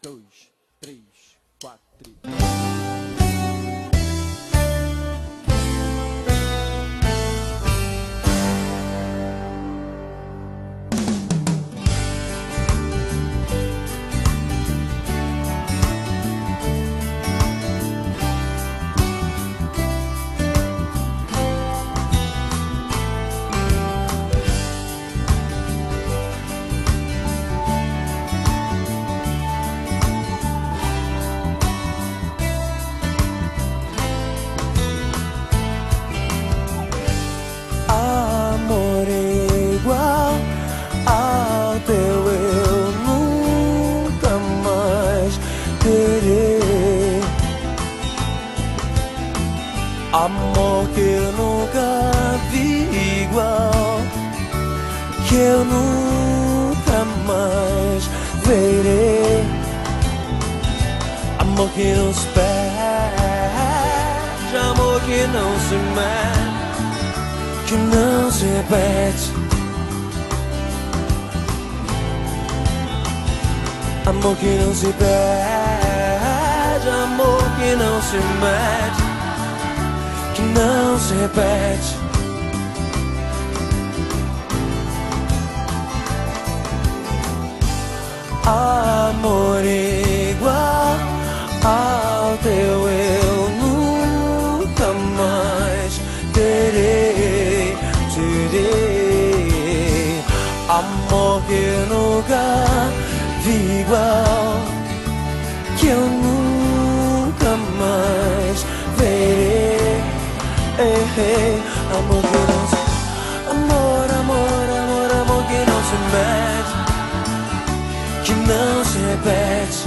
dois, três, quatro. Amor igual ao teu eu nunca mais terei. Amor que eu nunca vi igual, que eu nunca mais verei. Amor que não se perde, amor que não se mede, que não se repete. Amor que não se perde, amor que não se mede, que não se repete. Amor igual ao teu eu nunca mais terei. Amor que eu nunca vi igual, que eu nunca mais verei. Amor que não se... Amor, amor, amor, amor que não se mede, que não se repete.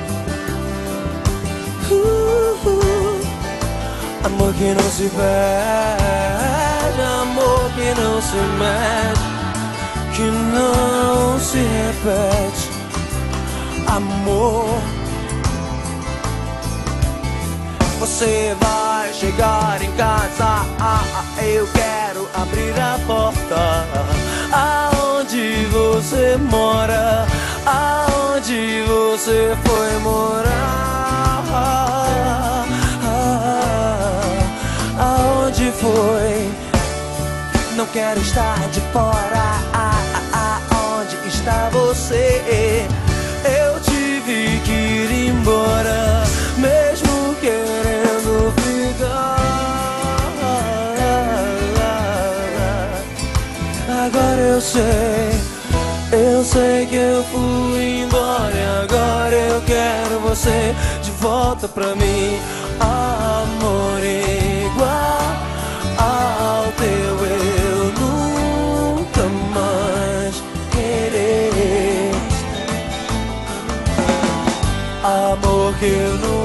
Amor que não se perde, amor que não se mede, que não se repete. Amor, você vai chegar em casa, eu quero abrir a porta. Aonde você mora, aonde você foi morar, aonde foi? Não quero estar de fora, aonde está você? Eu tive que ir embora, mesmo querendo ficar. Agora eu sei que eu fui embora e agora eu quero você de volta pra mim. Amor igual ao teu eu nunca mais querer. Amor que eu nunca